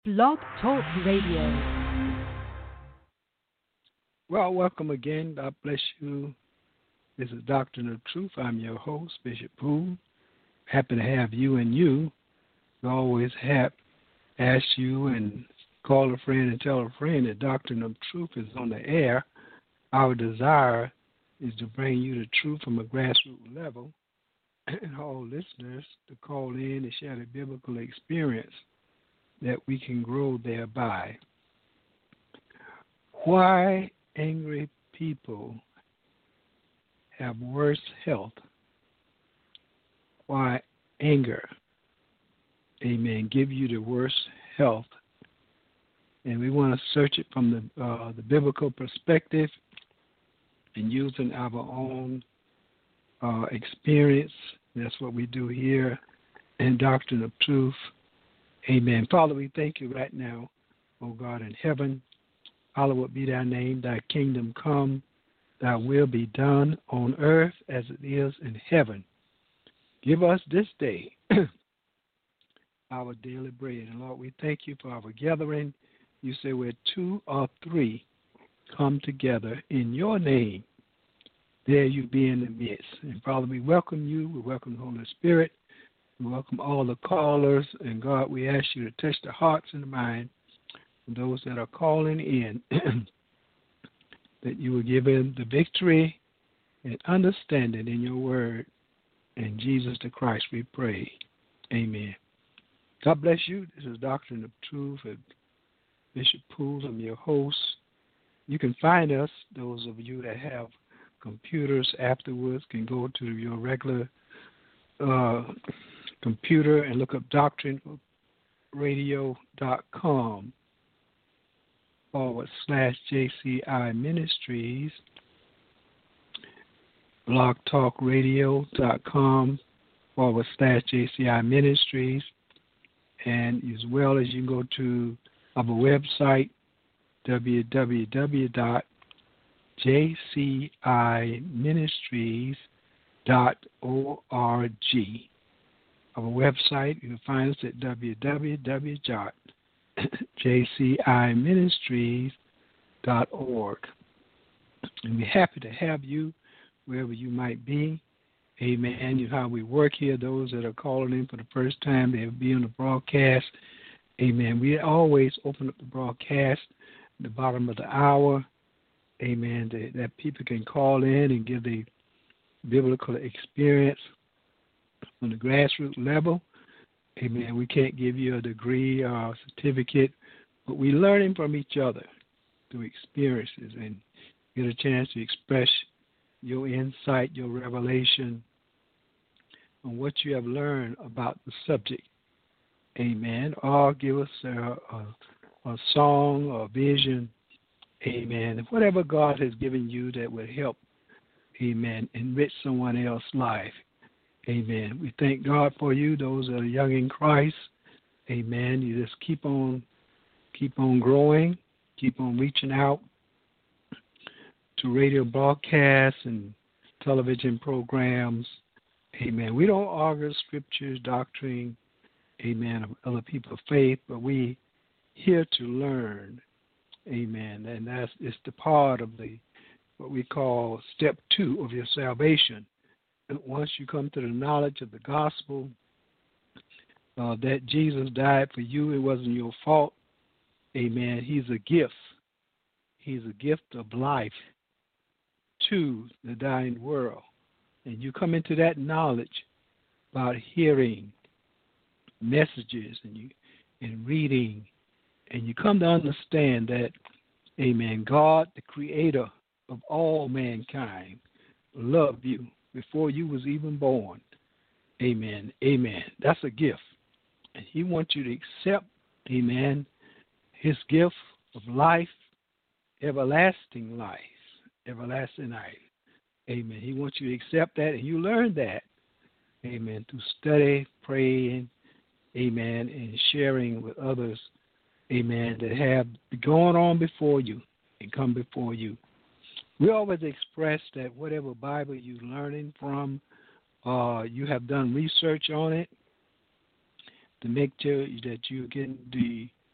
Blog Talk Radio. Well, welcome again. God bless you. This is Doctrine of Truth. I'm your host, Bishop Poole. Happy to have you and you. We always have ask you and call a friend and tell a friend that Doctrine of Truth is on the air. Our desire is to bring you the truth from a grassroots level and all listeners to call in and share the biblical experience that we can grow thereby. Why angry people have worse health? Why anger, amen, give you the worst health? And we want to search it from the biblical perspective and using our own experience. That's what we do here in Doctrine of Truth. Amen. Father, we thank you right now, O God in heaven. Hallowed be thy name, thy kingdom come, thy will be done on earth as it is in heaven. Give us this day our daily bread. And Lord, we thank you for our gathering. You say where two or three come together in your name, there you be in the midst. And Father, we welcome you. We welcome the Holy Spirit. We welcome all the callers. And God, we ask you to touch the hearts and the minds of those that are calling in, that you will give them the victory and understanding in your word. In Jesus the Christ we pray. Amen. God bless you. This is Doctrine of Truth and Bishop Poole. I'm your host. You can find us, those of you that have computers afterwards can go to your regular computer and look up doctrineradio.com /JCI Ministries, blogtalkradio.com /JCI Ministries, and as well as you can go to our website, www.jciministries.org. Our website, you can find us at www.jciministries.org. And we're happy to have you wherever you might be. Amen. You know how we work here. Those that are calling in for the first time, they'll be on the broadcast. Amen. We always open up the broadcast at the bottom of the hour. Amen. That people can call in and give the biblical experience on the grassroots level. Amen. We can't give you a degree or a certificate, but we're learning from each other through experiences and get a chance to express your insight, your revelation on what you have learned about the subject. Amen. Or give us a song or a vision. Amen. Whatever God has given you that will help, amen, enrich someone else's life. Amen. We thank God for you, those that are young in Christ. Amen. You just keep on growing, keep on reaching out to radio broadcasts and television programs. Amen. We don't argue scriptures, doctrine, amen, of other people's faith, but we here to learn. Amen. And it's the part of what we call step 2 of your salvation. Once you come to the knowledge of the gospel, that Jesus died for you, it wasn't your fault. Amen. He's a gift. He's a gift of life to the dying world. And you come into that knowledge by hearing messages and reading, and you come to understand that, amen, God, the creator of all mankind, loved you before you was even born. Amen. Amen. That's a gift. And he wants you to accept, amen, his gift of life, everlasting life. Everlasting life. Amen. He wants you to accept that, and you learn that. Amen. Through study, praying, amen, and sharing with others, amen, that have gone on before you and come before you. We always express that whatever Bible you're learning from, you have done research on it to make sure that you're getting the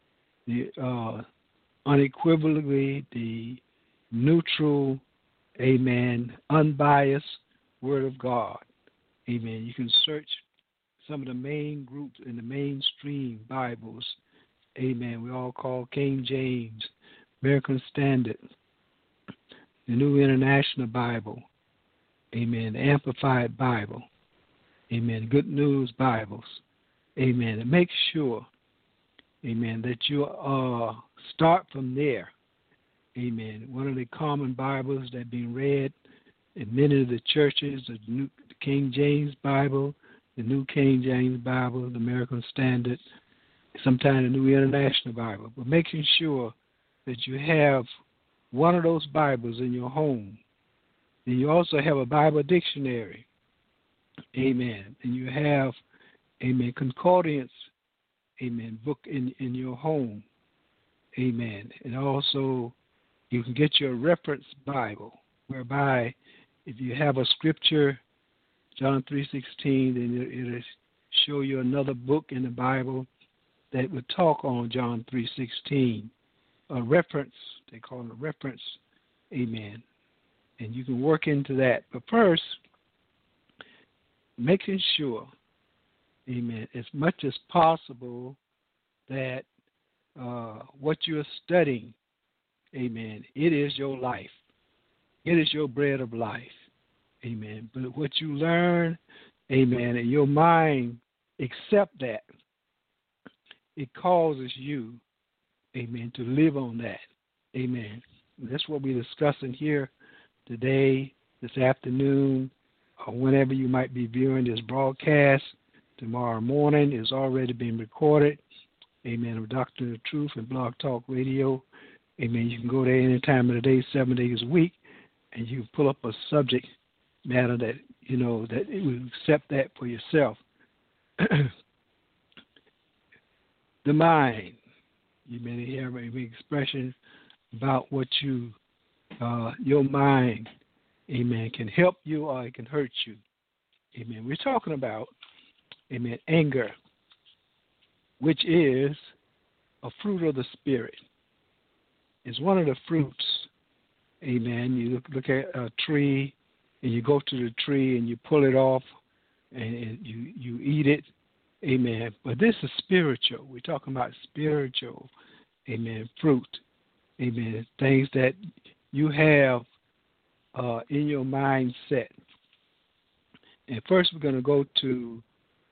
the unequivocally the neutral, amen, unbiased Word of God. Amen. You can search some of the main groups in the mainstream Bibles. Amen. We all call King James, American Standard, the New International Bible. Amen. The Amplified Bible. Amen. Good News Bibles. Amen. And make sure, amen, that you start from there. Amen. One of the common Bibles that have been read in many of the churches, the King James Bible, the New King James Bible, the American Standard, sometimes the New International Bible. But making sure that you have one of those Bibles in your home. Then you also have a Bible dictionary. Amen. And you have, amen, concordance, amen, book in your home. Amen. And also you can get your reference Bible, whereby if you have a scripture, John 3:16, then it'll show you another book in the Bible that would talk on John 3:16. A reference, they call it a reference. Amen. And you can work into that. But first, making sure, amen, as much as possible that what you're studying, amen, it is your life. It is your bread of life. Amen. But what you learn, amen, and your mind accept that, it causes you, amen, to live on that. Amen. And that's what we're discussing here today, this afternoon, or whenever you might be viewing this broadcast. Tomorrow morning is already been recorded. Amen. Of Doctrine of Truth and Blog Talk Radio. Amen. You can go there any time of the day, 7 days a week, and you can pull up a subject matter that, you know, that it will accept that for yourself. The mind. You may hear an expression about what you, your mind, amen, can help you or it can hurt you. Amen. We're talking about, amen, anger, which is a fruit of the Spirit. It's one of the fruits. Amen. You look at a tree, and you go to the tree and you pull it off, and you eat it. Amen. But this is spiritual. We're talking about spiritual, amen, fruit. Amen. Things that you have in your mindset. And first we're going to go to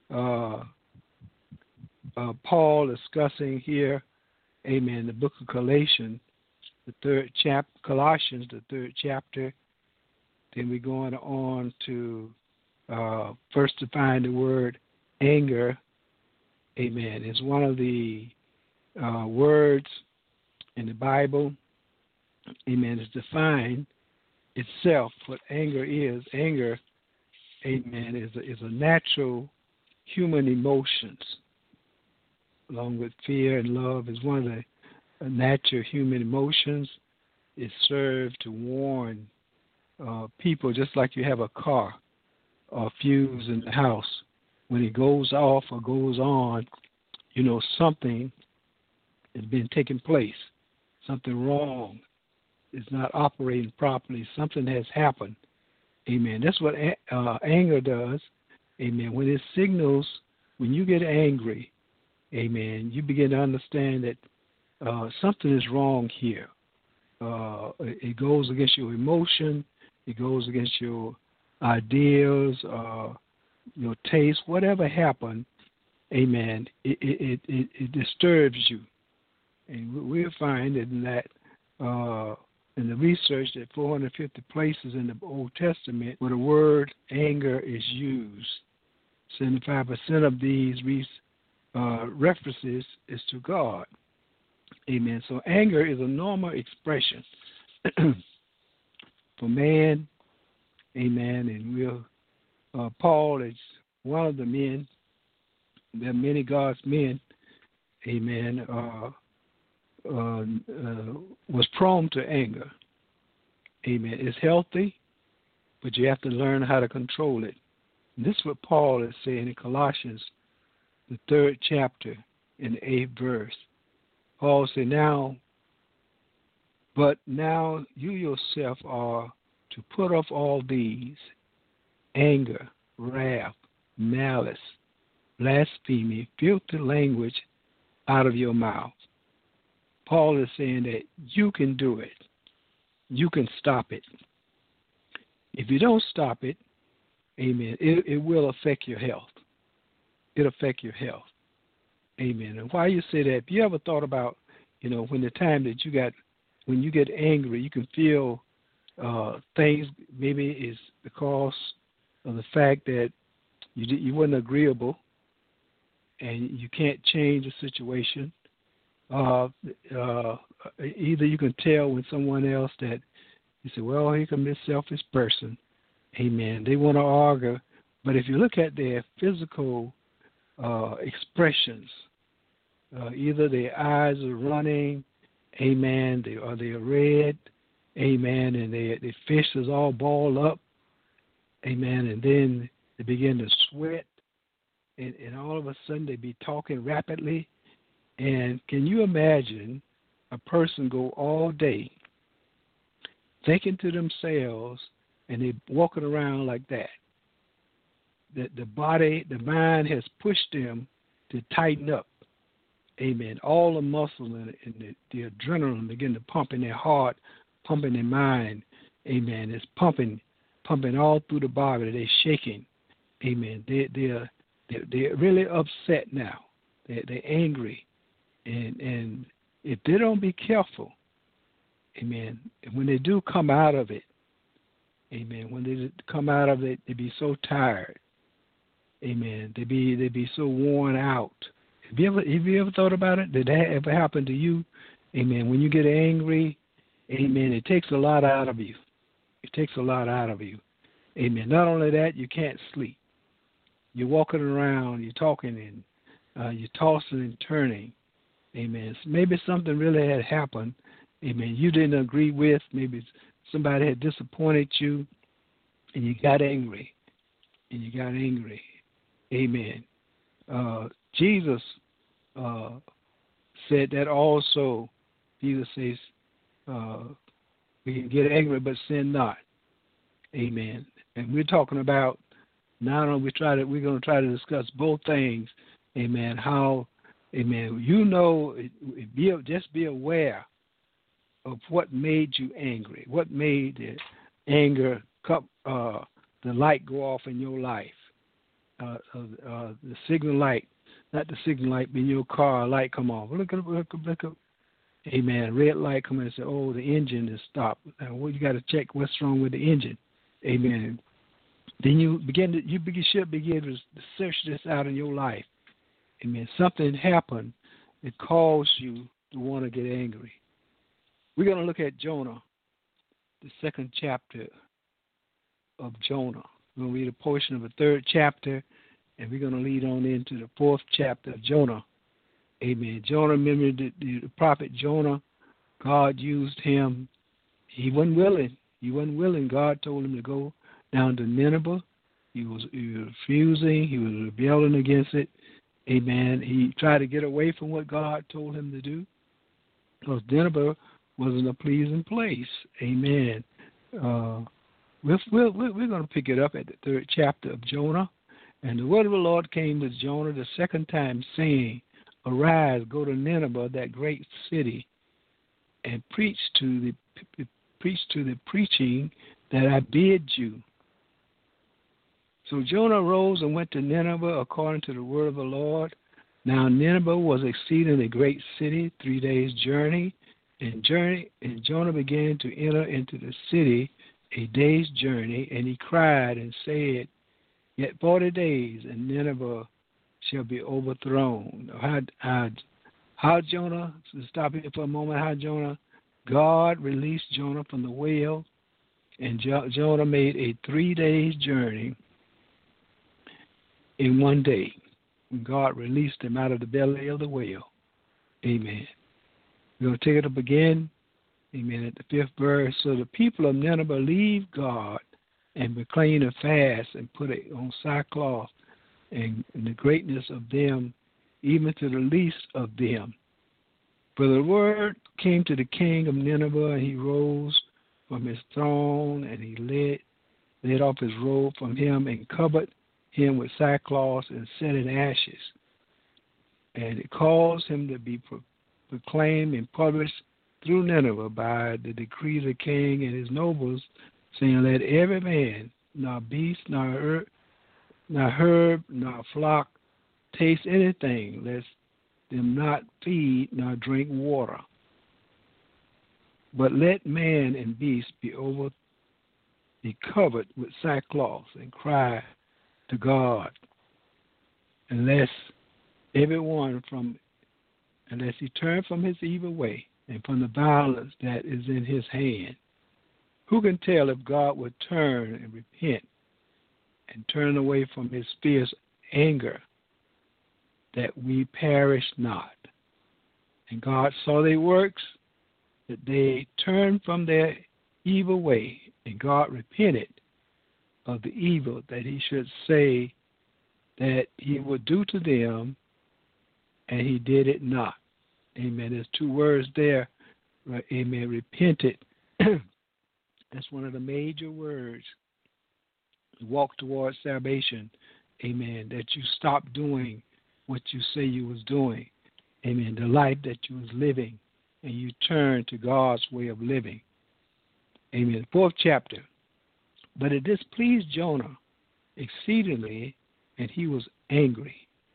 Paul discussing here, amen, the book of Colossians, the third chapter. Then we're going on to first define the word anger. Amen. It's one of the words in the Bible. Amen. It's defined itself what anger is. Anger, amen, is a natural human emotions, along with fear and love, is one of the natural human emotions. It serves to warn people, just like you have a car or fuse in the house. When it goes off or goes on, you know something has been taking place. Something wrong is not operating properly. Something has happened. Amen. That's what anger does. Amen. When it signals, when you get angry, amen, you begin to understand that something is wrong here. It goes against your emotion. It goes against your ideals, your taste, whatever happened, amen, it disturbs you. And we'll find that in the research that 450 places in the Old Testament where the word anger is used, 75% of these references is to God. Amen. So anger is a normal expression for man. Amen. And Paul is one of the men. There are many God's men. Amen. Was prone to anger. Amen. It's healthy, but you have to learn how to control it. And this is what Paul is saying in Colossians, the 3rd chapter, in the 8th verse. Paul said, but now you yourself are to put off all these: anger, wrath, malice, blasphemy, filthy language out of your mouth. Paul is saying that you can do it. You can stop it. If you don't stop it, amen, it will affect your health. It'll affect your health. Amen. And why you say that, if you ever thought about, when the time that when you get angry, you can feel things, maybe it's because of the fact that you weren't agreeable and you can't change the situation. Either you can tell when someone else that you say, well, here comes this selfish person. Amen. They want to argue. But if you look at their physical expressions, either their eyes are running, amen, they are red, amen, and their fists is all balled up, amen, and then they begin to sweat, and all of a sudden they be talking rapidly. And can you imagine a person go all day thinking to themselves, and they walking around like that? The mind has pushed them to tighten up. Amen. All the muscle and the adrenaline begin to pump in their heart, pump in their mind. Amen. It's pumping all through the body. They're shaking. Amen. They're really upset now. They're angry. And if they don't be careful, amen, when they do come out of it, amen, when they come out of it, they be so tired. Amen. They be so worn out. Have you ever thought about it? Did that ever happen to you? Amen. When you get angry, amen, it takes a lot out of you. It takes a lot out of you. Amen. Not only that, you can't sleep. You're walking around, you're talking, and you're tossing and turning. Amen. So maybe something really had happened. Amen. You didn't agree with. Maybe somebody had disappointed you, and you got angry. Amen. Jesus said that also. Jesus says, we can get angry, but sin not. Amen. And we're talking about, not only we're going to try to discuss both things. Amen. How, amen, just be aware of what made you angry, what made the anger cup, the light go off in your life. The signal light, not the signal light, but in your car, light come on. Look up. Amen. Red light come in and say, oh, the engine is stopped. Well, you got to check what's wrong with the engine. Amen. Then you should begin to search this out in your life. Amen. Something happened that caused you to want to get angry. We're going to look at Jonah, the second chapter of Jonah. We're going to read a portion of the third chapter, and we're going to lead on into the fourth chapter of Jonah. Amen. Jonah, remember the prophet Jonah, God used him. He wasn't willing. God told him to go down to Nineveh. He was refusing. He was rebelling against it. Amen. He tried to get away from what God told him to do, because Nineveh wasn't a pleasing place. Amen. We're going to pick it up at the third chapter of Jonah. And the word of the Lord came to Jonah the second time, saying, arise, go to Nineveh, that great city, and preach to the preaching that I bid you. So Jonah rose and went to Nineveh according to the word of the Lord. Now Nineveh was exceedingly great city, 3 days' journey. And Jonah began to enter into the city a day's journey, and he cried and said, yet 40 days, and Nineveh shall be overthrown. How Jonah, to stop here for a moment, how Jonah, God released Jonah from the whale, and Jonah made a 3 days journey in 1 day. God released him out of the belly of the whale. Amen. We're going to take it up again. Amen. At the fifth verse. So the people of Nineveh leave God and proclaim a fast and put it on sackcloth and the greatness of them, even to the least of them. For the word came to the king of Nineveh, and he rose from his throne, and he laid off his robe from him, and covered him with sackcloth, and set in ashes. And it caused him to be proclaimed and published through Nineveh by the decree of the king and his nobles, saying, let every man, nor beast, nor herb, nor flock, taste anything, lest them not feed nor drink water. But let man and beast be covered with sackcloth, and cry to God, unless he turn from his evil way and from the violence that is in his hand. Who can tell if God would turn and repent and turn away from his fierce anger, that we perish not? And God saw their works, that they turned from their evil way, and God repented of the evil that he should say that he would do to them, and he did it not. Amen. There's two words there. Right? Amen. Repented. That's one of the major words. Walk towards salvation. Amen. That you stop doing what you say you was doing. Amen. The life that you was living, and you turn to God's way of living. Amen. 4th chapter. But it displeased Jonah exceedingly, and he was angry.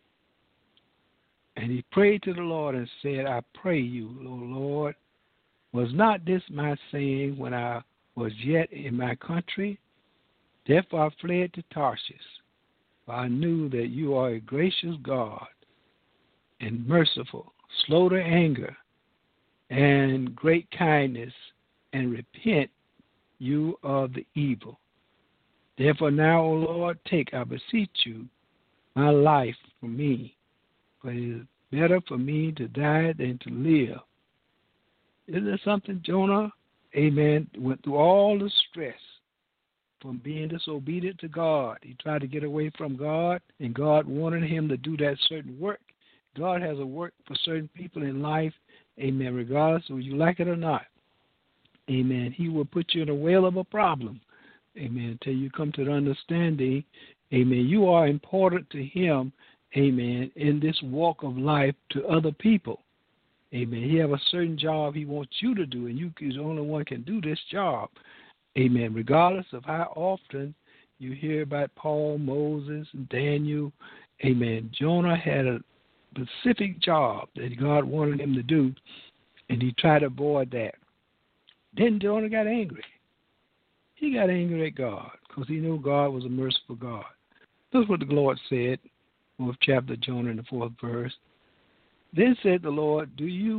And he prayed to the Lord and said, I pray you, O Lord, was not this my saying when I was yet in my country? Therefore I fled to Tarshish, for I knew that you are a gracious God and merciful, slow to anger, and great kindness, and repent you of the evil. Therefore now, O Lord, take, I beseech you, my life from me, for it is better for me to die than to live. Isn't there something? Jonah, amen, went through all the stress from being disobedient to God. He tried to get away from God, and God wanted him to do that certain work. God has a work for certain people in life, amen, regardless of whether you like it or not. Amen. He will put you in a whale of a problem, amen, until you come to the understanding, amen, you are important to him, amen, in this walk of life to other people. Amen. He have a certain job he wants you to do, and you is the only one can do this job. Amen. Regardless of how often you hear about Paul, Moses, and Daniel, amen, Jonah had a specific job that God wanted him to do, and he tried to avoid that. Then Jonah got angry. He got angry at God because he knew God was a merciful God. That's what the Lord said, 4th chapter of Jonah in the 4th verse. Then said the Lord, do you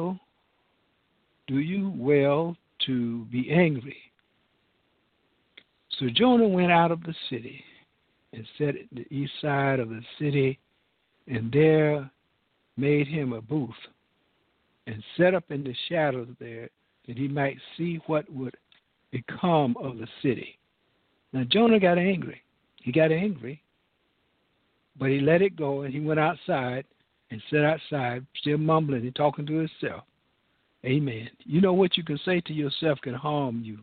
well to be angry? So Jonah went out of the city and sat at the east side of the city, and there made him a booth, and set up in the shadows there, that he might see what would become of the city. Now Jonah got angry. He got angry, but he let it go, and he went outside and sat outside, still mumbling and talking to himself. Amen. You know what you can say to yourself can harm you.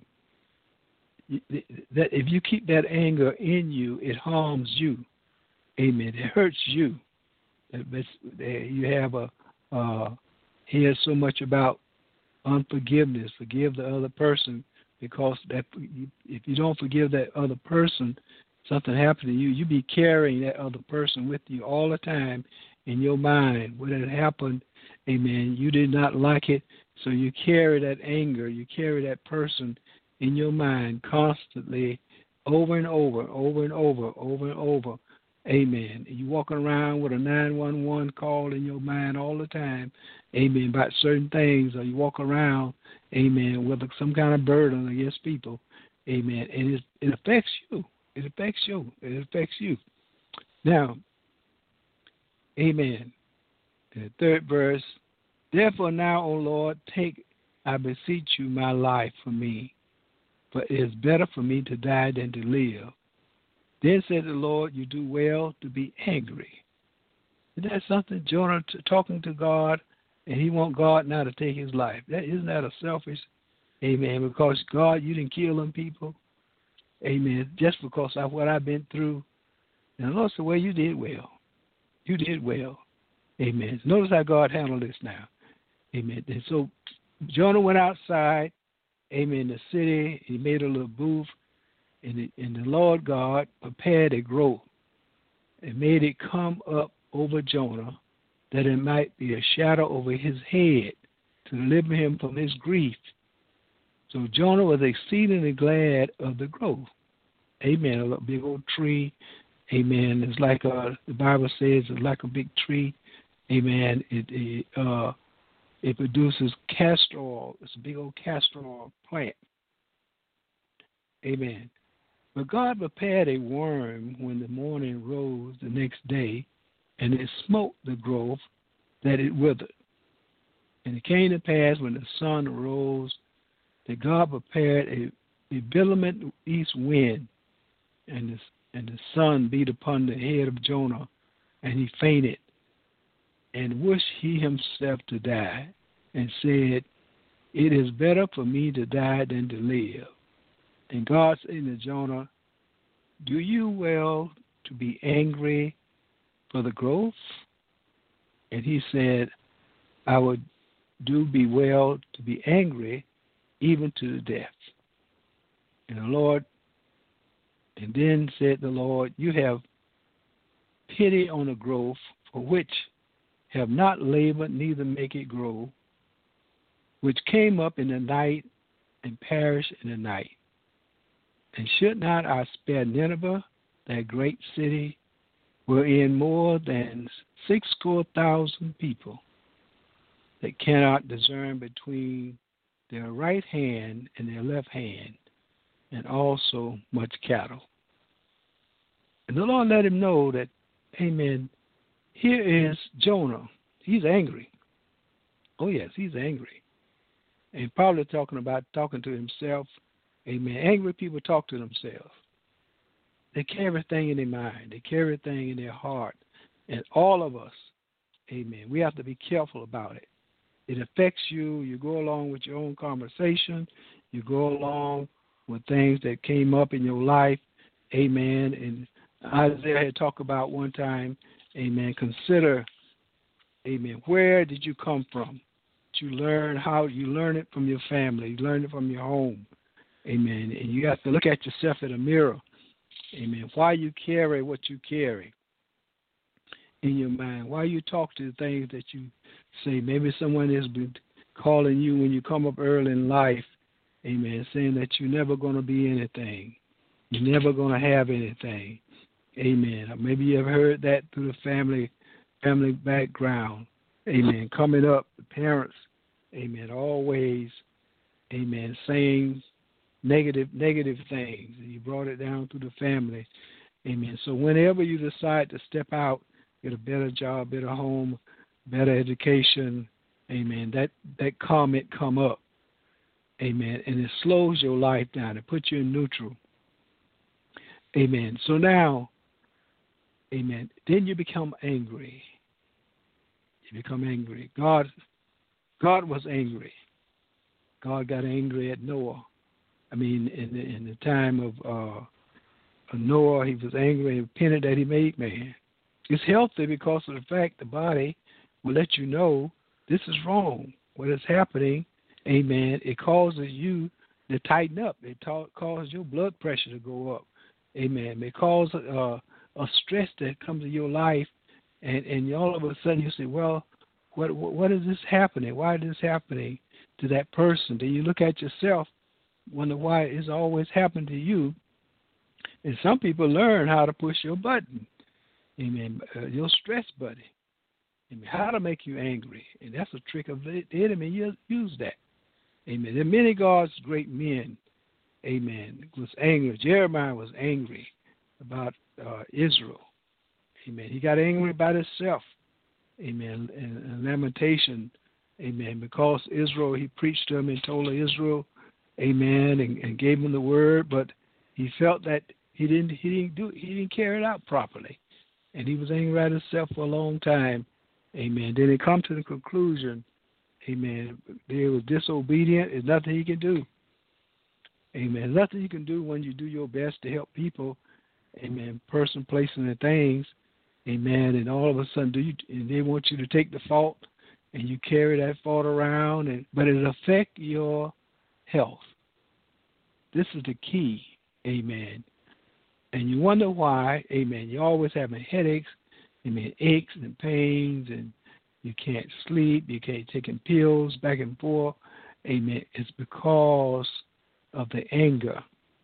That if you keep that anger in you, it harms you. Amen. It hurts you. You have hear so much about unforgiveness. Forgive the other person, because that if you don't forgive that other person, something happened to you. You be carrying that other person with you all the time in your mind. When it happened, amen, you did not like it, so you carry that anger, you carry that person in your mind constantly, over and over, over and over, over and over. Amen. You walking around with a 911 call in your mind all the time, amen, about certain things, or you walk around, amen, with some kind of burden against people, amen, and it affects you. It affects you. It affects you. Now, amen. The 3rd verse, therefore now, O Lord, take, I beseech you, my life from me, for it is better for me to die than to live. Then said the Lord, you do well to be angry. Isn't that something? Jonah talking to God, and he want God now to take his life. Isn't that a selfish? Amen. Because God, you didn't kill them people. Amen. Just because of what I've been through. And the Lord said, well, you did well. You did well. Amen. Notice how God handled this now. Amen. And so Jonah went outside, amen, the city. He made a little booth, and the Lord God prepared a growth and made it come up over Jonah, that it might be a shadow over his head to deliver him from his grief. So Jonah was exceedingly glad of the growth. Amen. A big old tree. Amen. It's like the Bible says, it's like a big tree. Amen. It produces castor oil. It's a big old castor oil plant. Amen. But God prepared a worm when the morning rose the next day, and it smote the growth that it withered. And it came to pass when the sun rose that God prepared a vehement east wind, and the sun beat upon the head of Jonah, and he fainted, and wished he himself to die, and said, it is better for me to die than to live. And God said to Jonah, do you well to be angry for the growth? And he said, I would do be well to be angry even to the death. And the Lord, and then said the Lord, you have pity on the growth, for which have not labored, neither make it grow, which came up in the night and perished in the night. And should not I spare Nineveh, that great city, wherein more than 60,000 people that cannot discern between their right hand and their left hand, and also much cattle. And the Lord let him know that, amen, here is Jonah. He's angry. Oh, yes, he's angry. And probably talking to himself. Amen. Angry people talk to themselves. They carry everything in their mind. They carry everything in their heart. And all of us, amen, we have to be careful about it. It affects you. You go along with your own conversation. You go along with things that came up in your life. Amen. And Isaiah had talked about one time, amen, consider, amen, where did you come from? You learn how you learn it from your family. You learn it from your home. Amen. And you have to look at yourself in a mirror. Amen. Why you carry what you carry in your mind. Why you talk to the things that you say. Maybe someone has been calling you when you come up early in life. Amen. Saying that you're never going to be anything. You're never going to have anything. Amen. Or maybe you have heard that through the family background. Amen. Coming up, the parents, amen, always, amen, saying negative things. And you brought it down through the family. Amen. So whenever you decide to step out, get a better job, better home, better education, amen, that comment come up. Amen. And it slows your life down. It puts you in neutral. Amen. So now, amen, then you become angry. You become angry. God was angry. God got angry at Noah. I mean, in the time of Noah, he was angry and repented that he made man. It's healthy because of the fact the body will let you know this is wrong. What is happening, amen, it causes you to tighten up. It causes your blood pressure to go up. Amen. It causes a stress that comes to your life, and all of a sudden you say, well, what is this happening? Why is this happening to that person? Then you look at yourself, wonder why it's always happened to you. And some people learn how to push your button, amen, your stress button, amen, how to make you angry. And that's a trick of the enemy. Use that. Amen. There are many God's great men, amen, was angry. Jeremiah was angry about Israel. Amen. He got angry about himself. Amen. And Lamentation. Amen. Because Israel, he preached to him and told Israel, amen, and gave him the word, but he felt that he didn't carry it out properly. And he was angry at himself for a long time. Amen. Then he come to the conclusion, Amen. They were disobedient. There's nothing he can do. Amen. Nothing you can do when you do your best to help people. Amen. Person, place, and things. Amen. And all of a sudden, and they want you to take the fault, and you carry that fault around, but it affects your health. This is the key. Amen. And you wonder why. Amen. You're always having headaches. Amen. Aches and pains, and you can't sleep. You can't take pills back and forth. Amen. It's because of the anger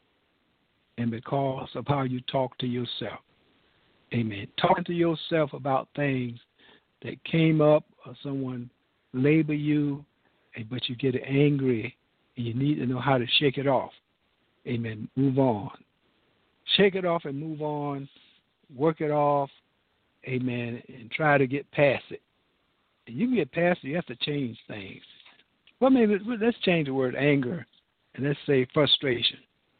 and because of how you talk to yourself. Amen. Talking to yourself about things that came up or someone label you, but you get angry and you need to know how to shake it off. Amen. Move on. Shake it off and move on. Work it off. Amen. And try to get past it. And you can get past it, you have to change things. Well, maybe let's change the word anger. And let's say frustration,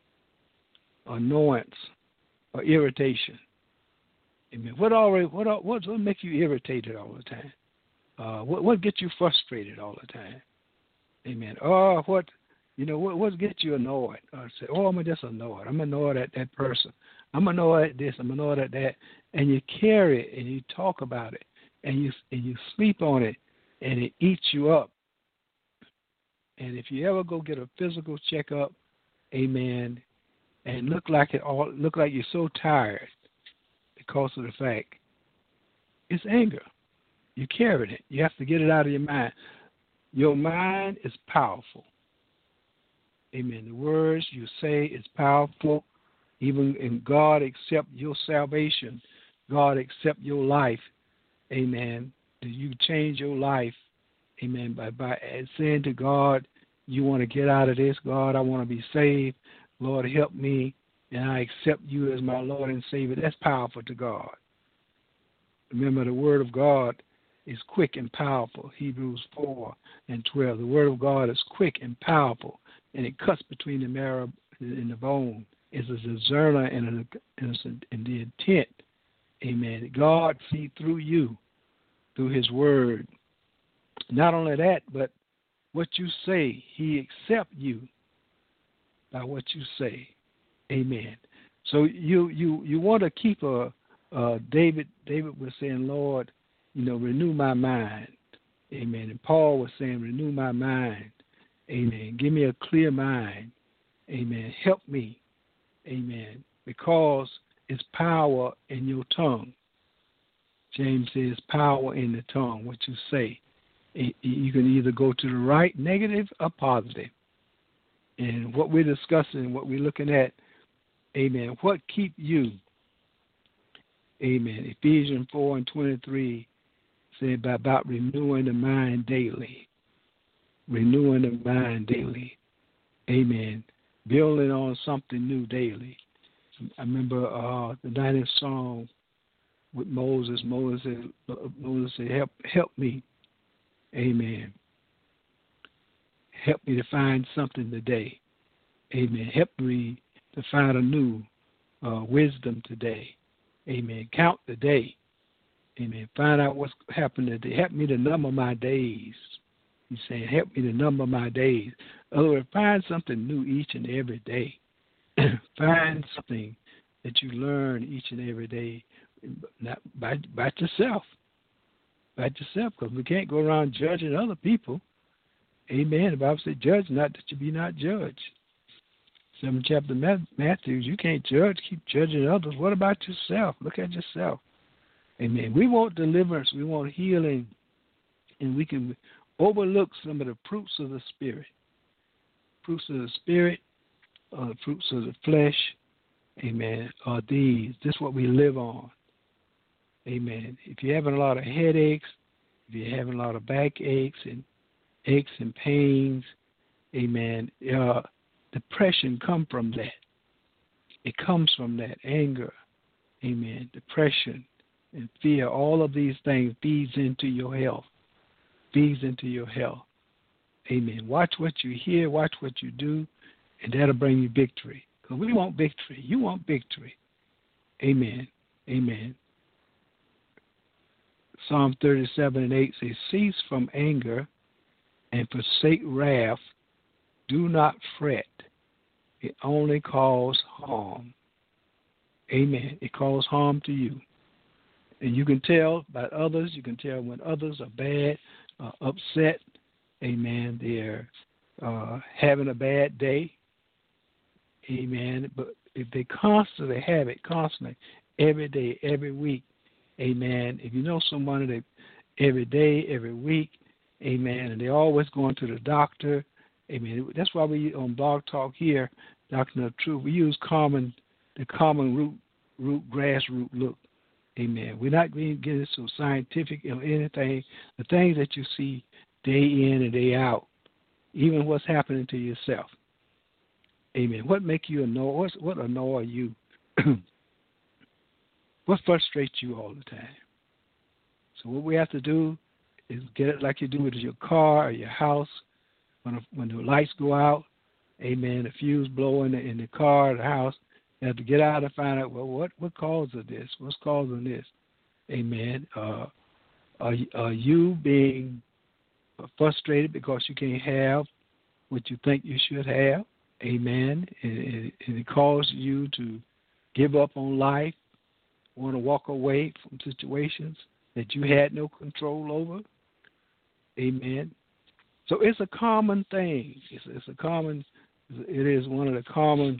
or annoyance, or irritation. Amen. What makes you irritated all the time? What gets you frustrated all the time? Amen. Or what gets you annoyed? Or say, I'm just annoyed. I'm annoyed at that person. I'm annoyed at this. I'm annoyed at that. And you carry it and you talk about it and you sleep on it and it eats you up. And if you ever go get a physical checkup, amen, and look like you're so tired because of the fact it's anger. You carried it. You have to get it out of your mind. Your mind is powerful. Amen. The words you say is powerful. Even in God accept your salvation. God accept your life. Amen. You change your life. Amen. By saying to God, you want to get out of this. God, I want to be saved. Lord, help me. And I accept you as my Lord and Savior. That's powerful to God. Remember, the Word of God is quick and powerful. Hebrews 4:12. The Word of God is quick and powerful, and it cuts between the marrow and the bone. It's a discerner and the intent. Amen. God see through you, through His Word. Not only that, but what you say, He accepts you by what you say. Amen. So you want to keep David was saying, Lord, renew my mind. Amen. And Paul was saying, renew my mind. Amen. Give me a clear mind. Amen. Help me. Amen. Because it's power in your tongue. James says power in the tongue, what you say. You can either go to the right, negative, or positive. And what we're discussing, what we're looking at, amen, what keep you? Amen. Ephesians 4:23 said about renewing the mind daily. Renewing the mind daily. Amen. Building on something new daily. I remember the 90th song with Moses. Moses said, help me. Amen. Help me to find something today. Amen. Help me to find a new wisdom today. Amen. Count the day. Amen. Find out what's happened today. Help me to number my days. He's saying, help me to number my days. In other words, find something new each and every day. Find something that you learn each and every day, not by yourself. By yourself, because we can't go around judging other people. Amen. The Bible says, judge not that you be not judged. 7th chapter Matthew, you can't judge, keep judging others. What about yourself? Look at yourself. Amen. We want deliverance. We want healing. And we can overlook some of the fruits of the Spirit. Fruits of the Spirit, the fruits of the flesh, amen, are these. This is what we live on. Amen. If you're having a lot of headaches, if you're having a lot of backaches and aches and pains, amen, depression comes from that. It comes from that anger, amen, depression and fear. All of these things feeds into your health. Feeds into your health. Amen. Watch what you hear, watch what you do, and that'll bring you victory. Because we want victory. You want victory. Amen. Amen. Psalm 37:8 says, cease from anger and forsake wrath. Do not fret. It only causes harm. Amen. It causes harm to you. And you can tell by others. You can tell when others are bad, upset. Amen. They're having a bad day. Amen. But if they constantly have it, every day, every week, amen. If you know someone that every day, every week, amen, and they're always going to the doctor, amen. That's why we on Blog Talk here, Doctrine of Truth, we use the common root, grassroots look. Amen. We're not going to get into so scientific or anything. The things that you see day in and day out, even what's happening to yourself. Amen. What make you annoy? What annoy you? What frustrates you all the time? So what we have to do is get it like you do with your car or your house. When the lights go out, amen, the fuse blowing in the car or the house, you have to get out and find out, well, what causes this? What's causing this? Amen. Are you being frustrated because you can't have what you think you should have? Amen. And it causes you to give up on life, want to walk away from situations that you had no control over. Amen. So it's a common thing. It is one of the common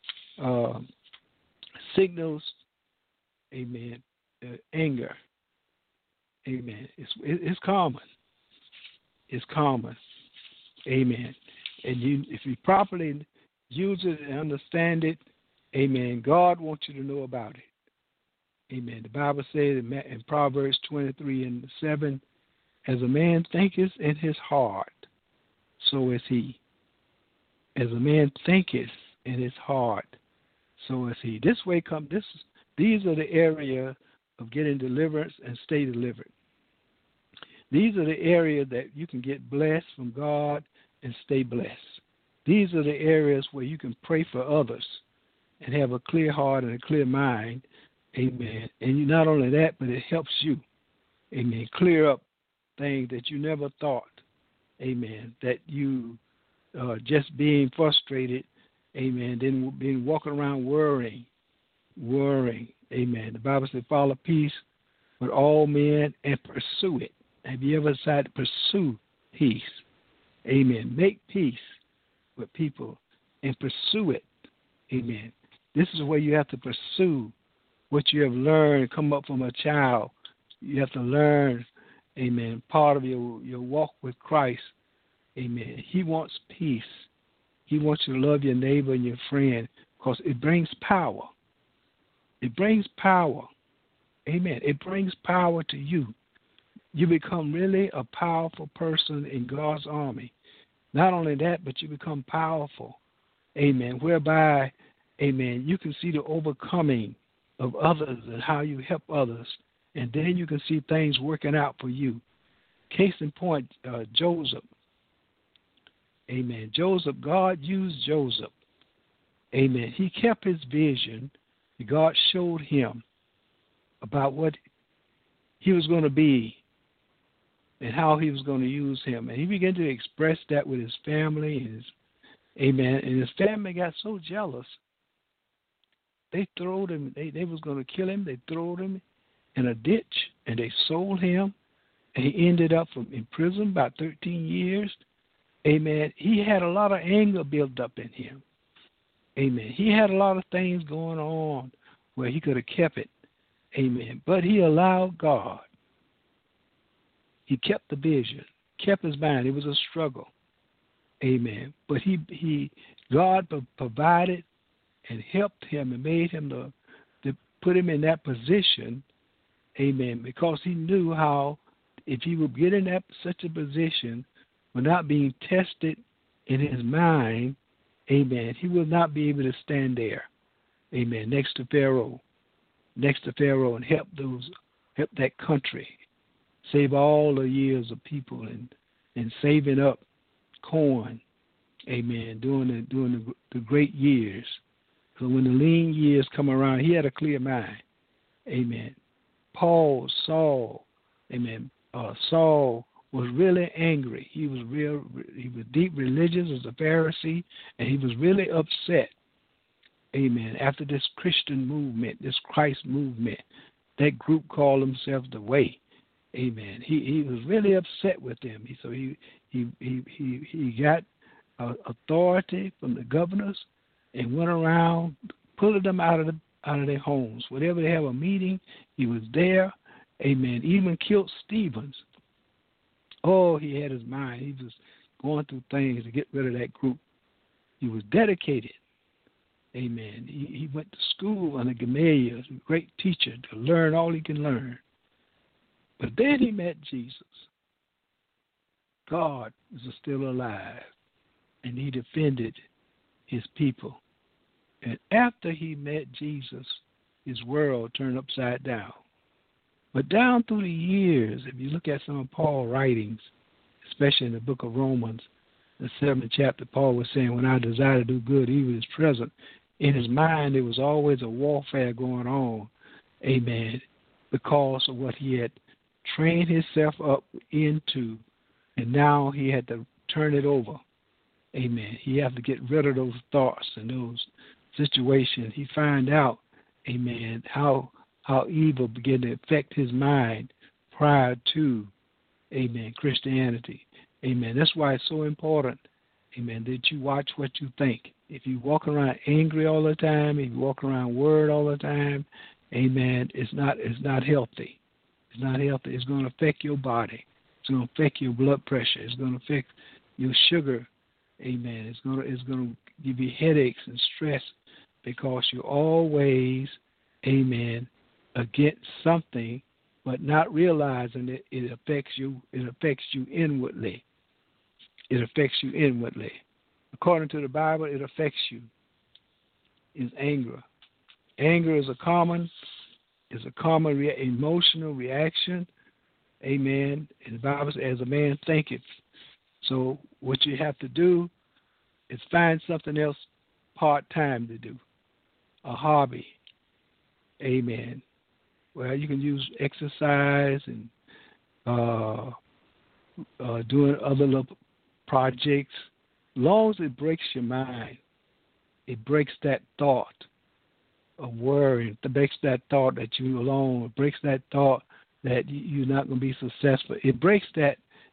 signals. Amen. Anger. Amen. It's common. It's common. Amen. And if you properly use it and understand it, amen, God wants you to know about it. Amen. The Bible says in Proverbs 23:7, as a man thinketh in his heart, so is he. As a man thinketh in his heart, so is he. These are the area of getting deliverance and stay delivered. These are the areas that you can get blessed from God and stay blessed. These are the areas where you can pray for others and have a clear heart and a clear mind. Amen. And not only that, but it helps you, amen, clear up things that you never thought, amen, that you just being frustrated, amen, then being walking around worrying, amen. The Bible says follow peace with all men and pursue it. Have you ever decided to pursue peace? Amen. Make peace with people and pursue it. Amen. This is where you have to pursue what you have learned, come up from a child. You have to learn, amen, part of your walk with Christ. Amen. He wants peace. He wants you to love your neighbor and your friend because it brings power. It brings power. Amen. It brings power to you. You become really a powerful person in God's army. Not only that, but you become powerful. Amen. Whereby, amen, you can see the overcoming of others and how you help others. And then you can see things working out for you. Case in point, Joseph. Amen. God used Joseph. Amen. He kept his vision. God showed him about what he was going to be and how he was going to use him. And he began to express that with his family. Amen. And his family got so jealous. They throwed him. They was going to kill him. They threw him in a ditch, and they sold him. And he ended up in prison about 13 years. Amen. He had a lot of anger built up in him. Amen. He had a lot of things going on where he could have kept it. Amen. But he allowed God. He kept the vision, kept his mind. It was a struggle. Amen. But God provided and helped him and made him to put him in that position. Amen. Because he knew how, if he would get in such a position without being tested in his mind, amen, he will not be able to stand there. Amen. Next to Pharaoh and help that country. Save all the years of people and saving up corn, amen, during the great years. So when the lean years come around, he had a clear mind, amen. Saul, amen. Saul was really angry. He was deep religious as a Pharisee, and he was really upset. Amen. After this Christian movement, this Christ movement, that group called themselves the Way. Amen. He was really upset with them. So he got authority from the governors and went around pulling them out of their homes. Whenever they have a meeting, he was there. Amen. Even killed Stevens. Oh, he had his mind. He was going through things to get rid of that group. He was dedicated. Amen. He went to school under Gamaliel, a great teacher, to learn all he can learn. But then he met Jesus. God is still alive, and he defended his people. And after he met Jesus, his world turned upside down. But down through the years, if you look at some of Paul's writings, especially in the book of Romans, the 7th chapter, Paul was saying, when I desire to do good, evil is present. In his mind, there was always a warfare going on, amen, because of what he had trained himself up into, and now he had to turn it over, amen. He had to get rid of those thoughts and those situations. He found out, amen, how evil began to affect his mind prior to, amen, Christianity. Amen. That's why it's so important, amen, that you watch what you think. If you walk around angry all the time, if you walk around worried all the time, amen, it's not healthy. It's not healthy. It's going to affect your body. It's going to affect your blood pressure. It's going to affect your sugar. Amen. It's going to give you headaches and stress because you're always, amen, against something, but not realizing that it affects you. It affects you inwardly. It affects you inwardly. According to the Bible, it affects you. Is anger. Anger is a common emotional reaction. Amen. And the Bible says, as a man thinketh. So what you have to do is find something else part-time to do, a hobby. Amen. Well, you can use exercise and doing other little projects. As long as it breaks your mind, it breaks that thought of worry, it breaks that thought that you're alone, it breaks that thought that you're not going to be successful. It breaks that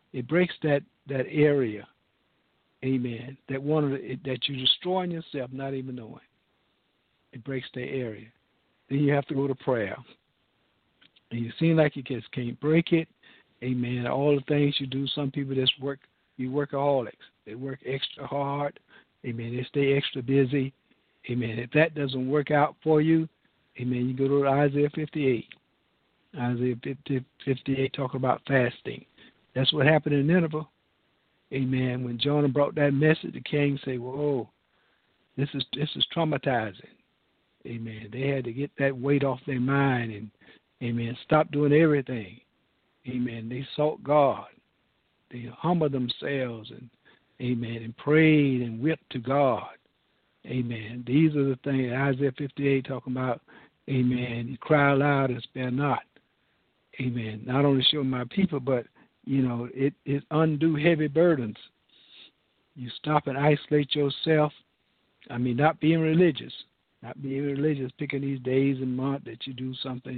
area, amen, that you're destroying yourself, not even knowing. It breaks that area. Then you have to go to prayer. And you seem like you just can't break it, amen. All the things you do, some people just be workaholics. They work extra hard, amen. They stay extra busy, amen. If that doesn't work out for you, amen, you go to Isaiah 58. Isaiah 58 talking about fasting. That's what happened in Nineveh, amen. When Jonah brought that message, the king said, "Whoa, this is traumatizing." Amen. They had to get that weight off their mind and, amen, stop doing everything. Amen. They sought God. They humbled themselves and, amen, and prayed and whipped to God. Amen. These are the things Isaiah 58 talking about. Amen. You cry aloud and spare not. Amen. Not only show my people, but, it undo heavy burdens. You stop and isolate yourself. Not being religious. Not being religious, picking these days and months that you do something.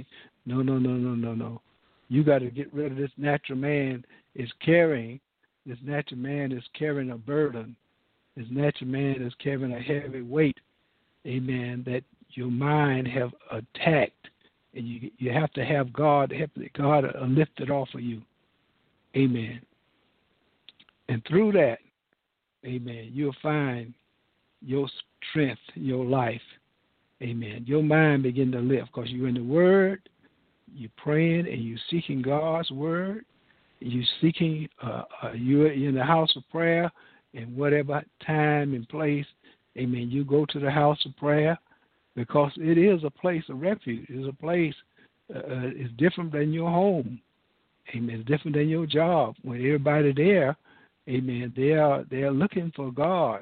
No. You got to get rid of this natural man is carrying. This natural man is carrying a burden. This natural man is carrying a heavy weight, amen, that your mind have attacked. And you have to have God lift it off of you. Amen. And through that, amen, you'll find your strength in your life. Amen. Your mind begin to lift because you're in the Word, you're praying, and you're seeking God's Word. You're seeking, you're in the house of prayer, and whatever time and place, amen, you go to the house of prayer because it is a place of refuge. It's a place, it's different than your home. Amen. It's different than your job. When everybody there, amen, they are looking for God's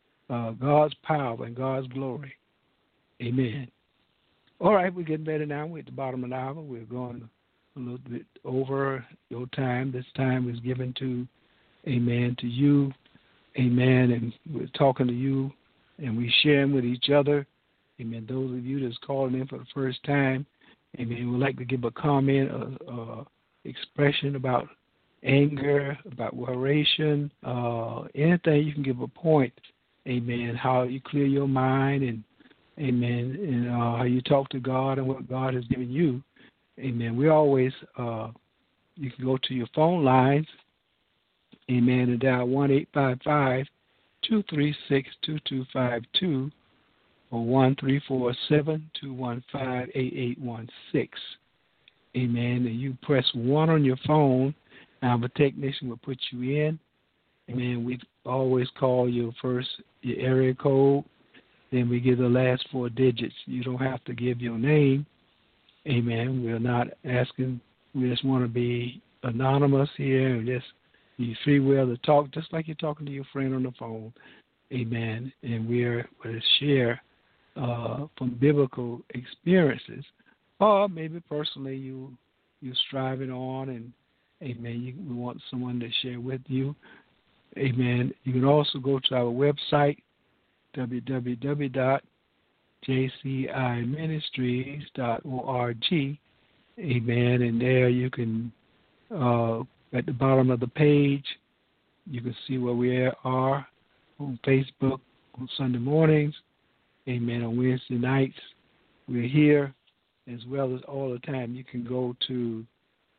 power and God's glory. Amen. All right, we're getting better now. We're at the bottom of the hour. We're going to a little bit over your time. This time is given to, amen, to you, amen, and we're talking to you, and we sharing with each other, amen. Those of you that's calling in for the first time, amen, would like to give a comment, expression about anger, about worration, anything you can give a point, amen, how you clear your mind, and amen, and how you talk to God and what God has given you, amen. We always, you can go to your phone lines, amen, and dial 1-855-236-2252 or 1-347-215-8816, amen, and you press 1 on your phone. Now, the technician will put you in. Amen. We always call your area code. Then we give the last 4 digits. You don't have to give your name. Amen. We're not asking. We just want to be anonymous here and just be free will to talk, just like you're talking to your friend on the phone. Amen. And we're going to share from biblical experiences, or maybe personally you're striving on and amen. We want someone to share with you. Amen. You can also go to our website, www.jciministries.org. Amen. And there you can, at the bottom of the page, you can see where we are on Facebook on Sunday mornings. Amen. On Wednesday nights, we're here, as well as all the time. You can go to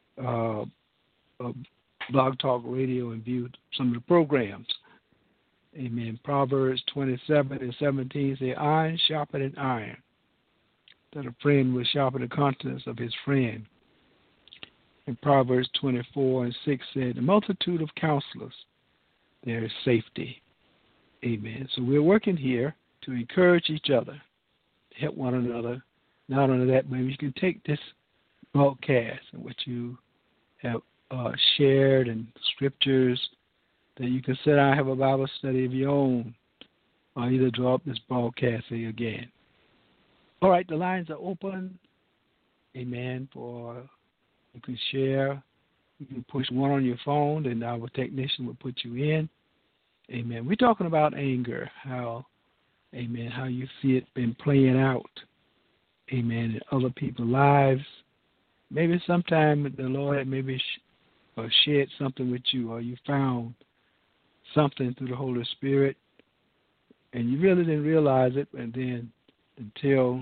Blog Talk Radio and view some of the programs. Amen. Proverbs 27:17 say, iron sharpeneth iron, that a friend will sharpen the countenance of his friend. And Proverbs 24:6 said, the multitude of counselors, there is safety. Amen. So we're working here to encourage each other, to help one another. Not only that, but you can take this broadcast and what you have shared and scriptures, that you can sit down and have a Bible study of your own, or either drop this broadcast again. All right, the lines are open. Amen. For you can share. You can push 1 on your phone, and our technician will put you in. Amen. We're talking about anger, how, amen, how you see it been playing out, amen, in other people's lives. Maybe sometime the Lord had maybe shared something with you, or you found something through the Holy Spirit, and you really didn't realize it, and then until,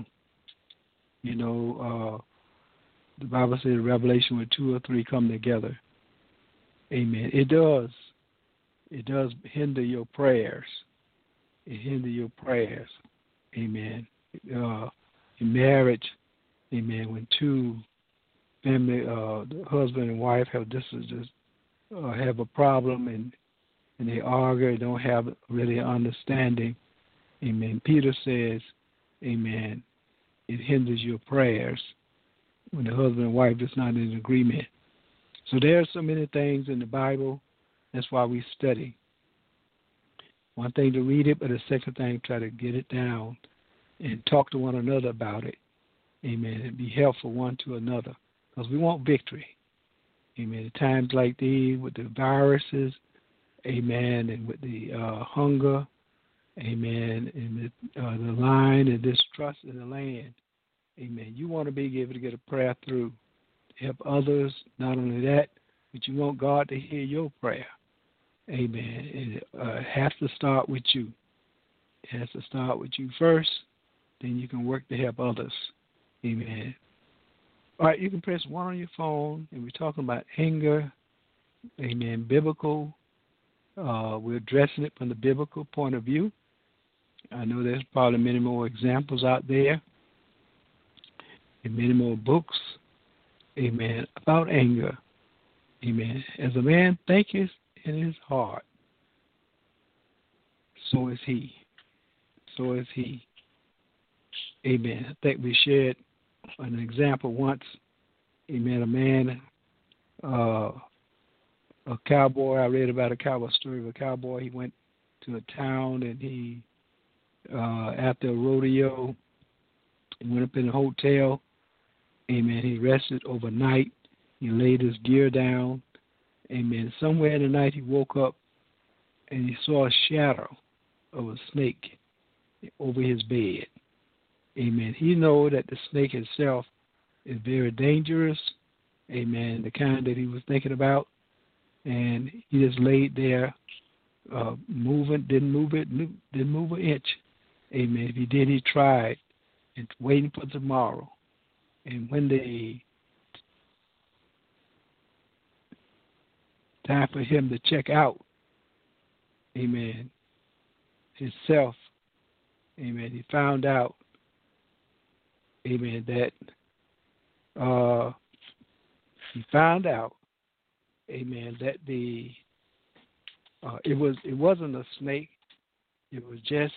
the Bible says Revelation where 2 or 3 come together. Amen. It does hinder your prayers. It hinder your prayers. Amen. In marriage, amen, when 2 family, the husband and wife have have a problem and they argue, don't have really understanding. Amen. Peter says, amen, it hinders your prayers when the husband and wife is not in agreement. So there are so many things in the Bible. That's why we study. One thing to read it, but the second thing, try to get it down and talk to one another about it. Amen. And be helpful one to another, because we want victory. Amen. At times like these, with the viruses, amen, and with the hunger, amen, and the line and distrust in the land, amen. You want to be able to get a prayer through, to help others. Not only that, but you want God to hear your prayer. Amen. It has to start with you. It has to start with you first, then you can work to help others. Amen. All right, you can press 1 on your phone, and we're talking about anger. Amen. Biblical. We're addressing it from the biblical point of view. I know there's probably many more examples out there and many more books, amen, about anger. Amen. As a man thinketh in his heart, so is he. So is he. Amen. I think we shared an example once. Amen. A man, a cowboy. I read about a cowboy story of a cowboy. He went to a town and he, after a rodeo, he went up in a hotel. Amen. He rested overnight. He laid his gear down. Amen. Somewhere in the night he woke up and he saw a shadow of a snake over his bed. Amen. He knew that the snake itself is very dangerous. Amen. The kind that he was thinking about. And he just laid there, didn't move an inch. Amen. If he did, he tried, and waiting for tomorrow. And when the time for him to check out, amen, himself, amen, he found out, amen, that amen, that it wasn't a snake, it was just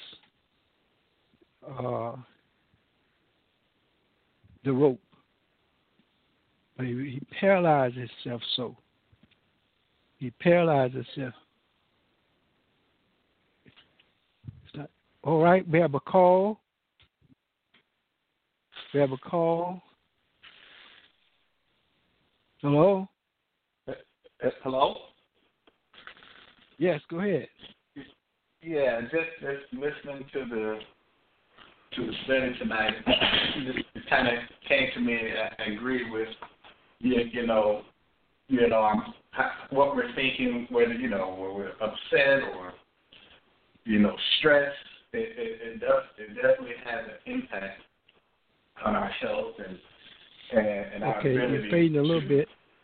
the rope. But he paralyzed himself so. He paralyzed himself. All right, we have a call. Hello? Hello? Yes, go ahead. Yeah, just listening to the study tonight, it kind of came to me. I agree with what we're thinking, whether where we're upset or stressed. It definitely has an impact on our health and our ability. Okay, you're fading a little bit.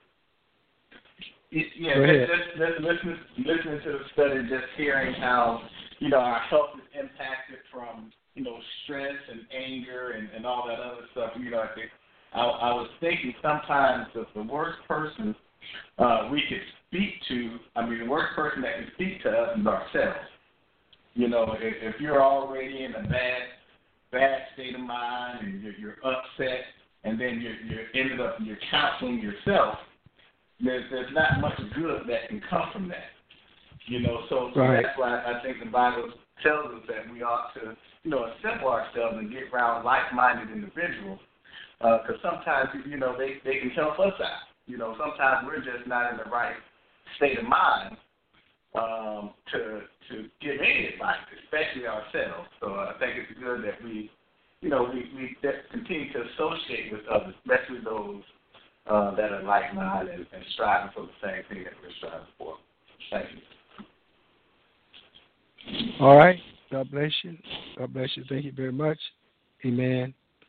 Yeah, just listening to the study, just hearing how our health is impacted from stress and anger and all that other stuff. I think I was thinking sometimes that the worst person we could speak to, the worst person that can speak to us is ourselves. If you're already in a bad state of mind and you're upset, and then you're counseling yourself, there's not much good that can come from that. So right. That's why I think the Bible tells us that we ought to, assemble ourselves and get around like-minded individuals, because sometimes, they can help us out. Sometimes we're just not in the right state of mind to give any advice, especially ourselves. So I think it's good that we continue to associate with others, especially those that are like-minded and striving for the same thing that we're striving for. Thank you. All right. God bless you. God bless you. Thank you very much. Amen.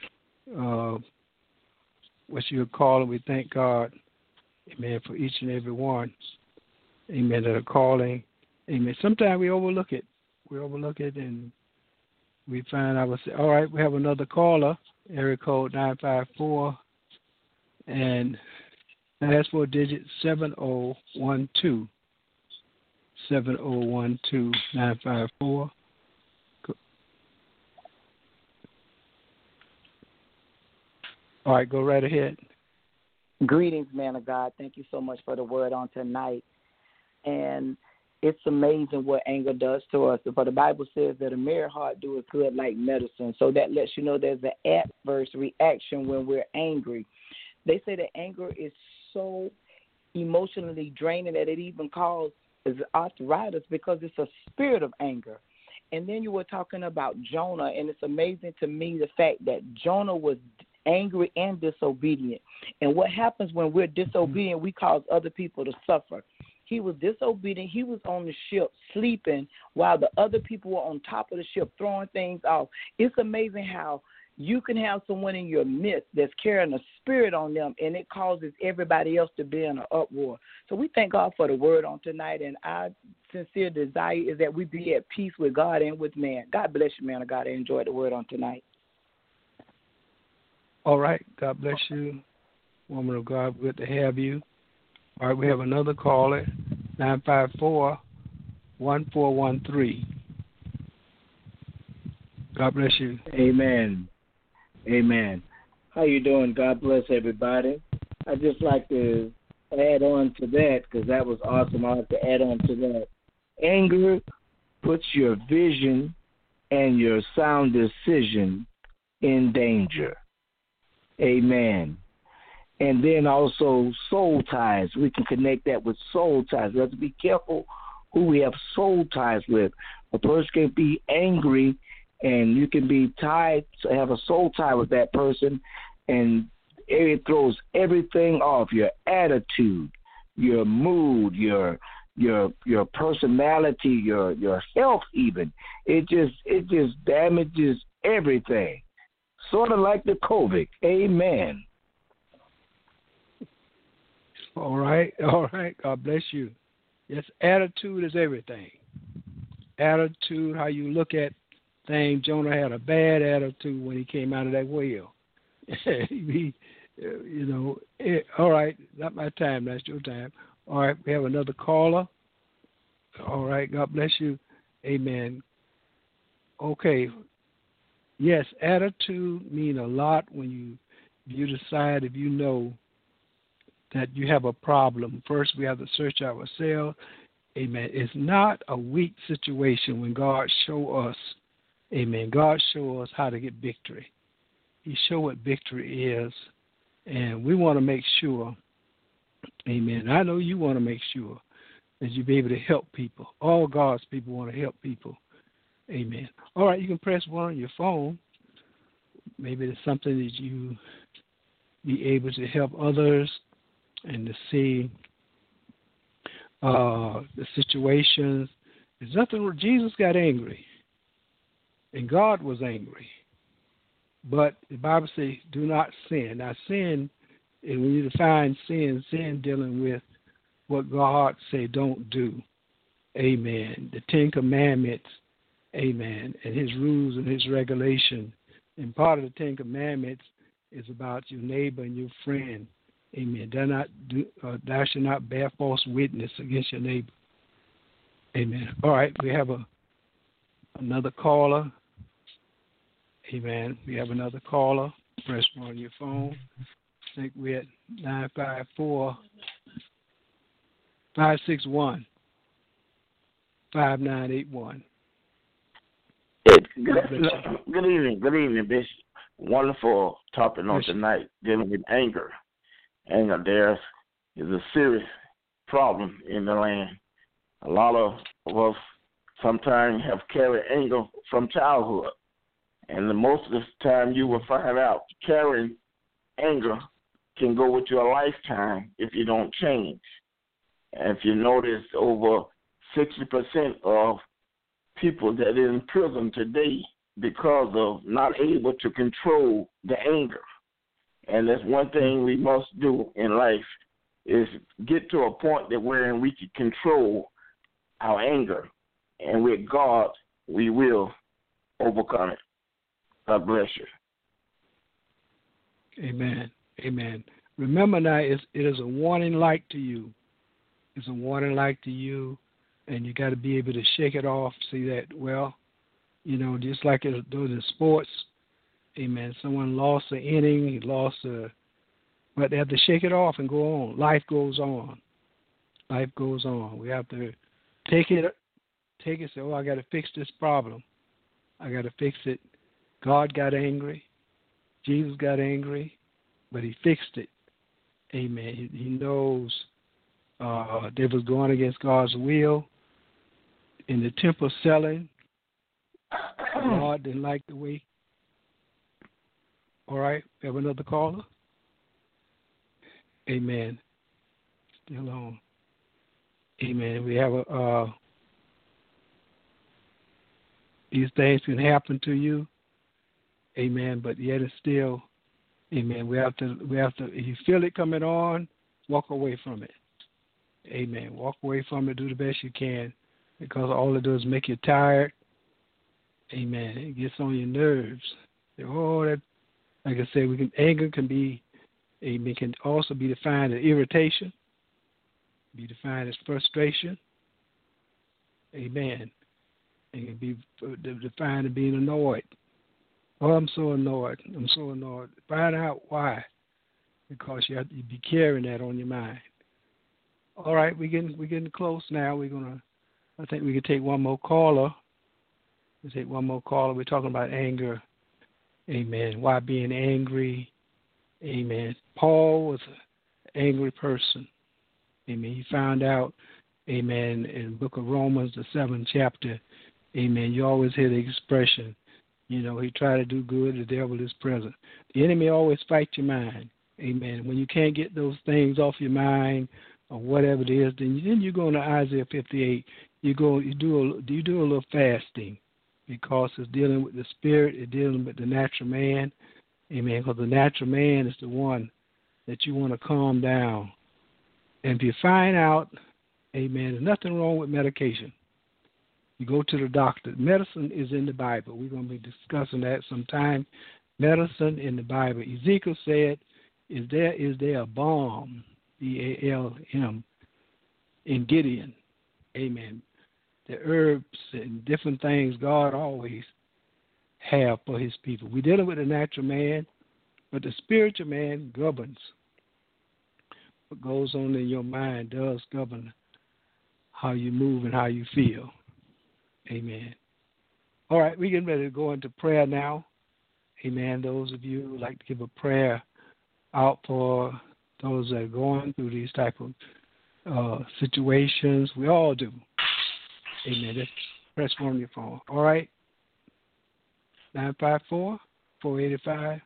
What you're calling, we thank God, amen, for each and every one, amen, that are calling. Amen. Sometimes we overlook it. And we find ourselves. All right, we have another caller, area code 954, and last four digits 7012. 7012-954. All right, go right ahead. Greetings, man of God. Thank you so much for the word on tonight. And it's amazing what anger does to us. For the Bible says that a merry heart doeth good like medicine. So that lets you know there's an adverse reaction when we're angry. They say that anger is so emotionally draining that it even causes arthritis because it's a spirit of anger. And then you were talking about Jonah, and it's amazing to me the fact that Jonah was angry and disobedient. And what happens when we're disobedient, we cause other people to suffer. He was disobedient. He was on the ship sleeping while the other people were on top of the ship throwing things off. It's amazing how you can have someone in your midst that's carrying a spirit on them, and it causes everybody else to be in an uproar. So we thank God for the word on tonight, and our sincere desire is that we be at peace with God and with man. God bless you, man of God. I enjoyed the word on tonight. All right. God bless you, woman of God. Good to have you. All right, we have another caller, 954-1413. God bless you. Amen. Amen. How you doing? God bless everybody. I'd just like to add on to that because that was awesome. I'd like to add on to that. Anger puts your vision and your sound decision in danger. Amen. And then also soul ties. We can connect that with soul ties. We have to be careful who we have soul ties with. A person can be angry, and you can be tied, have a soul tie with that person, and it throws everything off, your attitude, your mood, your personality, your health even. It just damages everything. Sort of like the COVID. Amen. All right. God bless you. Yes, attitude is everything. Attitude, how you look at things. Jonah had a bad attitude when he came out of that whale. All right, not my time, that's your time. All right, we have another caller. All right, God bless you. Amen. Okay. Yes, attitude means a lot when you decide, if you know that you have a problem. First, we have to search ourselves. Amen. It's not a weak situation when God show us. Amen. God show us how to get victory. He show what victory is, and we want to make sure. Amen. I know you want to make sure that you be able to help people. All God's people want to help people. Amen. All right, you can press 1 on your phone. Maybe it's something that you be able to help others and to see the situations. There's nothing where Jesus got angry, and God was angry. But the Bible says, do not sin. Now, sin, and when you define sin dealing with what God say don't do. Amen. The 10 Commandments, amen, and his rules and his regulation. And part of the 10 Commandments is about your neighbor and your friend. Amen. Thou shalt not bear false witness against your neighbor. Amen. All right, we have another caller. Amen. We have another caller. Press 1 on your phone. I think we're at 954-561-5981. Good evening, Bishop. Wonderful topic on tonight, dealing with anger. Anger, there is a serious problem in the land. A lot of us sometimes have carried anger from childhood. And most of the time you will find out carrying anger can go with your lifetime if you don't change. And if you notice, over 60% of people that are in prison today because of not able to control the anger. And that's one thing we must do in life is get to a point that wherein we can control our anger. And with God, we will overcome it. God bless you. Amen. Amen. Remember now, it is a warning light to you. It's a warning light to you, and you got to be able to shake it off. See that, just like those in sports, amen, someone lost an inning, but they have to shake it off and go on. Life goes on. Life goes on. We have to take it, say, I got to fix this problem. I got to fix it. God got angry. Jesus got angry, but he fixed it. Amen. He knows they was going against God's will. In the temple selling, God didn't like the way. All right, we have another caller. Amen. Still on. Amen. We have these things can happen to you. Amen. But yet it's still, amen. We have to. If you feel it coming on, walk away from it. Amen. Walk away from it. Do the best you can, because all it does is make you tired. Amen. It gets on your nerves. That, like I said, anger can be, amen, can also be defined as irritation, be defined as frustration. Amen. It can be defined as being annoyed. Oh, I'm so annoyed. Find out why. Because you have to be carrying that on your mind. All right, we're getting close now. I think we can take one more caller. We'll take one more caller. We're talking about anger. Amen. Why being angry. Amen. Paul was an angry person. Amen. He found out, amen, in the book of Romans, the 7th chapter, amen, you always hear the expression, he tried to do good, the devil is present. The enemy always fights your mind. Amen. When you can't get those things off your mind or whatever it is, then you go into Isaiah 58. You do a little fasting because it's dealing with the spirit, it's dealing with the natural man. Amen. Because the natural man is the one that you want to calm down. And if you find out, amen, there's nothing wrong with medication. You go to the doctor. Medicine is in the Bible. We're going to be discussing that sometime. Medicine in the Bible. Ezekiel said, is there a balm, B-A-L-M, in Gideon? Amen. The herbs and different things God always have for his people. We're dealing with the natural man, but the spiritual man governs. What goes on in your mind does govern how you move and how you feel. Amen. All right, we're getting ready to go into prayer now. Amen. Those of you who would like to give a prayer out for those that are going through these type of situations, we all do. Amen. Just press 1 on your phone. All right. 954-485.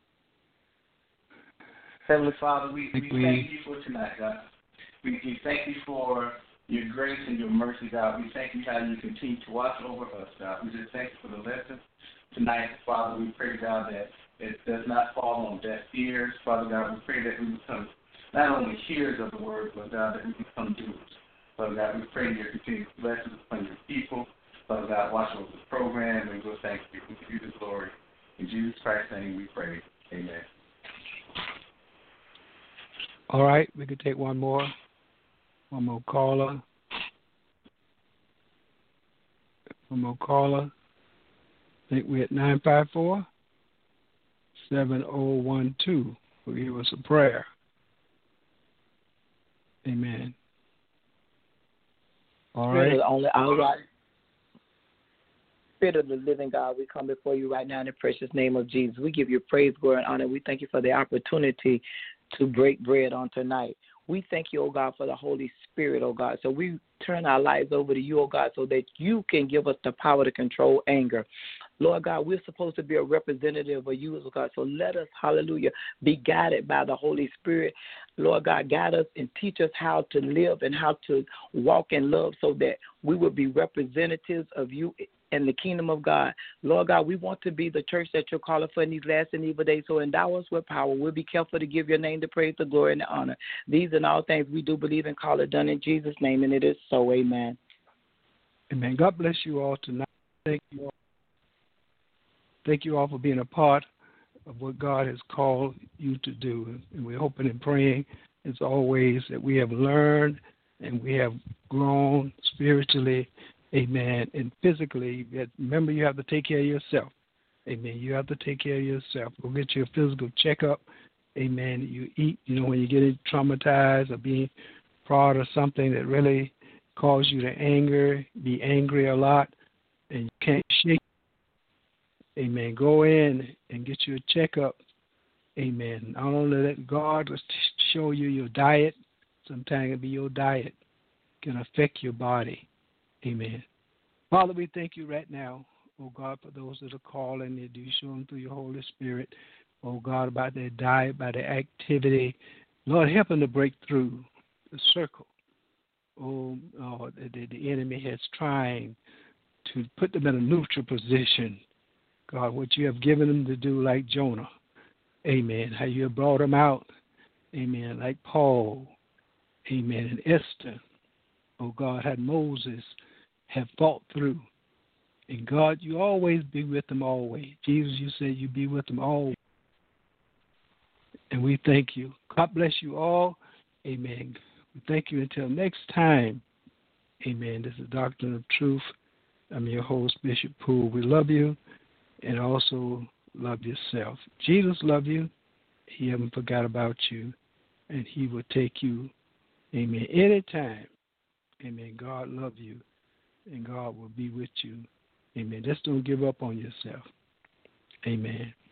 Heavenly Father, we thank you for tonight, God. We thank you for your grace and your mercy, God. We thank you how you continue to watch over us, God. We just thank you for the lesson tonight, Father. We pray, God, that it does not fall on deaf ears. Father God, we pray that we become not only hearers of the word, but, God, that we become doers. Father God, we pray your continued blessings upon your people. Father God, watch over the program, and we'll thank you. We give you the glory. In Jesus Christ's name we pray. Amen. All right, we can take one more caller. I think we're at 954-7012. Will give us a prayer. Amen. All right. All right. Spirit of the living God, we come before you right now in the precious name of Jesus. We give you praise, glory, and honor. We thank you for the opportunity to break bread on tonight. We thank you, oh God, for the Holy Spirit, oh God. So we turn our lives over to you, oh God, so that you can give us the power to control anger. Lord God, we're supposed to be a representative of you, oh God. So let us, hallelujah, be guided by the Holy Spirit. Lord God, guide us and teach us how to live and how to walk in love so that we will be representatives of you in the kingdom of God. Lord God, we want to be the church that you're calling for in these last and evil days. So endow us with power. We'll be careful to give your name the praise, the glory, and the honor. These and all things we do believe and call it done in Jesus' name, and it is so. Amen. Amen. God bless you all tonight. Thank you all. Thank you all for being a part of what God has called you to do. And we're hoping and praying, as always, that we have learned and we have grown spiritually, amen, and physically. Remember, you have to take care of yourself. Amen. You have to take care of yourself. Go get your physical checkup. Amen. You eat, when you get traumatized or being proud of something that really caused you to be angry a lot, and you can't shake. Amen. Go in and get you a checkup. Amen. Not only that, God will show you your diet. Sometimes it'll be your diet can affect your body. Amen. Father, we thank you right now, oh God, for those that are calling. That you show them through your Holy Spirit, oh God, about their diet, about their activity. Lord, help them to break through the circle. The enemy has trying to put them in a neutral position. God, what you have given them to do, like Jonah. Amen. How you have brought them out. Amen. Like Paul. Amen. And Esther. Oh, God, had Moses have fought through. And, God, you always be with them always. Jesus, you said you be with them always. And we thank you. God bless you all. Amen. We thank you until next time. Amen. This is Doctrine of Truth. I'm your host, Bishop Poole. We love you. And also love yourself. Jesus loved you. He haven't forgot about you. And he will take you, amen, anytime. Amen. God loves you. And God will be with you. Amen. Just don't give up on yourself. Amen.